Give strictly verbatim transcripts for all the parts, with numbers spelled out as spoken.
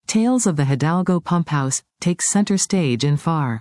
Tales of the Hidalgo Pump House takes center stage in Pharr,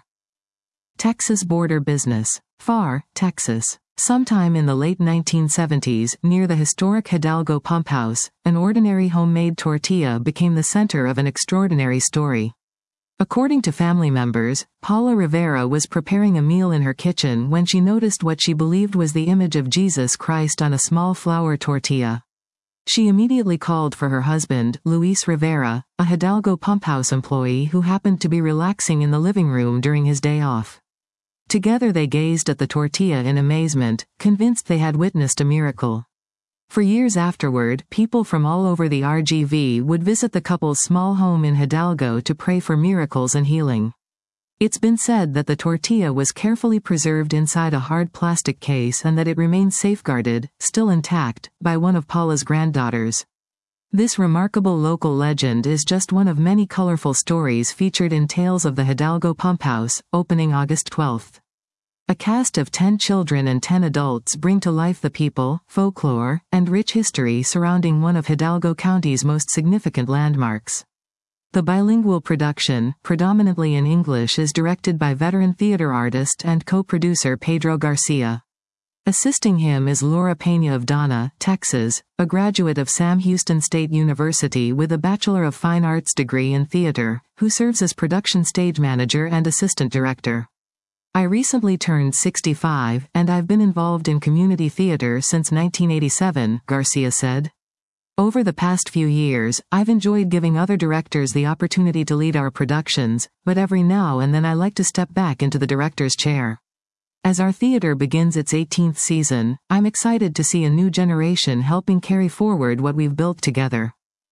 Texas border business. Pharr, Texas. Sometime in the late nineteen seventies, near the historic Hidalgo Pump House, an ordinary homemade tortilla became the center of an extraordinary story. According to family members, Paula Rivera was preparing a meal in her kitchen when she noticed what she believed was the image of Jesus Christ on a small flour tortilla. She immediately called for her husband, Luis Rivera, a Hidalgo Pump House employee who happened to be relaxing in the living room during his day off. Together they gazed at the tortilla in amazement, convinced they had witnessed a miracle. For years afterward, people from all over the R G V would visit the couple's small home in Hidalgo to pray for miracles and healing. It's been said that the tortilla was carefully preserved inside a hard plastic case and that it remains safeguarded, still intact, by one of Paula's granddaughters. This remarkable local legend is just one of many colorful stories featured in Tales of the Hidalgo Pump House, opening August twelfth. A cast of ten children and ten adults bring to life the people, folklore, and rich history surrounding one of Hidalgo County's most significant landmarks. The bilingual production, predominantly in English, is directed by veteran theater artist and co-producer Pedro Garcia. Assisting him is Laura Peña of Donna, Texas, a graduate of Sam Houston State University with a Bachelor of Fine Arts degree in theater, who serves as production stage manager and assistant director. I recently turned sixty-five, and I've been involved in community theater since nineteen eighty-seven, Garcia said. Over the past few years, I've enjoyed giving other directors the opportunity to lead our productions, but every now and then I like to step back into the director's chair. As our theater begins its eighteenth season, I'm excited to see a new generation helping carry forward what we've built together.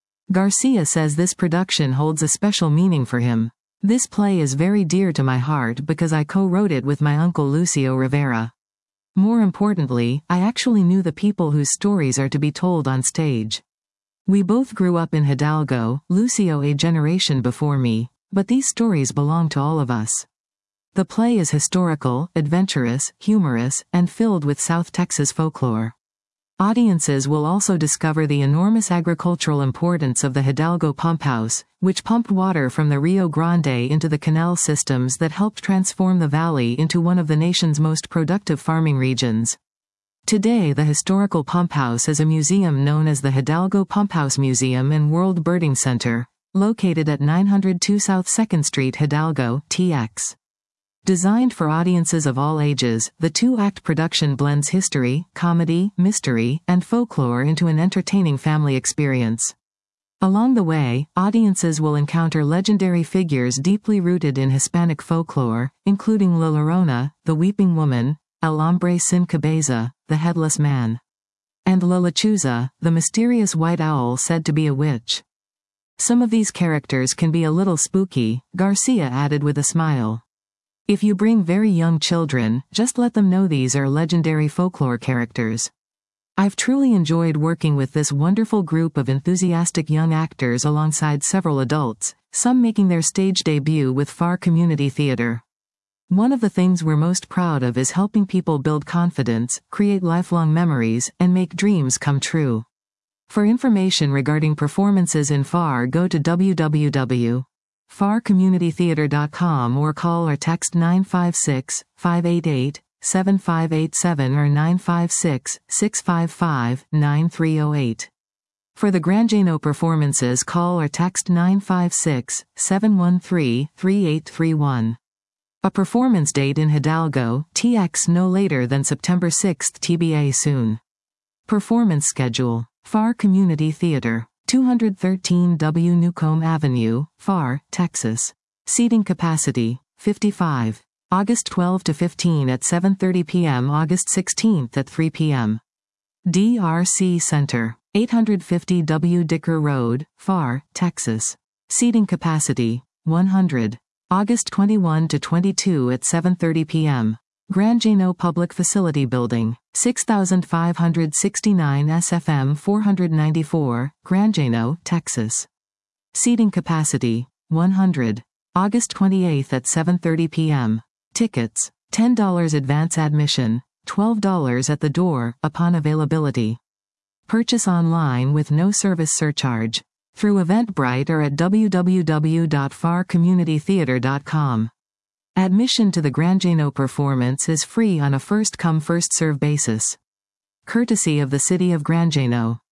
Garcia says this production holds a special meaning for him. This play is very dear to my heart because I co-wrote it with my uncle Lucio Rivera. More importantly, I actually knew the people whose stories are to be told on stage. We both grew up in Hidalgo, Lucio a generation before me, but these stories belong to all of us. The play is historical, adventurous, humorous, and filled with South Texas folklore. Audiences will also discover the enormous agricultural importance of the Hidalgo Pump House, which pumped water from the Rio Grande into the canal systems that helped transform the valley into one of the nation's most productive farming regions. Today, the historical pump house is a museum known as the Hidalgo Pump House Museum and World Birding Center, located at nine oh two South second Street, Hidalgo, T X. Designed for audiences of all ages, the two-act production blends history, comedy, mystery, and folklore into an entertaining family experience. Along the way, audiences will encounter legendary figures deeply rooted in Hispanic folklore, including La Llorona, the Weeping Woman, El Hombre Sin Cabeza, the Headless Man, and La Lechuza, the mysterious white owl said to be a witch. Some of these characters can be a little spooky, Garcia added with a smile. If you bring very young children, just let them know these are legendary folklore characters. I've truly enjoyed working with this wonderful group of enthusiastic young actors alongside several adults, some making their stage debut with Pharr Community Theater. One of the things we're most proud of is helping people build confidence, create lifelong memories, and make dreams come true. For information regarding performances in Pharr, go to w w w dot pharr community theater dot com or call or text nine five six, five eight eight, seven five eight seven or nine five six, six five five, nine three zero eight. For the Granjeno performances, call or text nine five six, seven one three, three eight three one. A performance date in Hidalgo, T X no later than September sixth, T B A soon. Performance schedule. Pharr Community Theater, two thirteen W Newcomb Avenue, Pharr, Texas. Seating capacity, fifty-five. August twelfth to fifteenth at seven thirty p m August sixteenth at three p m D R C Center, eight fifty W Dicker Road, Pharr, Texas. Seating capacity, one hundred. August twenty-first to twenty-second at seven thirty p m Granjeno Public Facility Building, six thousand five hundred sixty-nine S F M four ninety-four, Granjeno, Texas. Seating capacity, one hundred. August twenty-eighth at seven thirty p m Tickets, ten dollars advance admission, twelve dollars at the door, upon availability. Purchase online with no service surcharge. through Eventbrite or at w w w dot far community theater dot com. Admission to the Grangeno performance is free on a first-come first-serve basis. Courtesy of the City of Grangeno.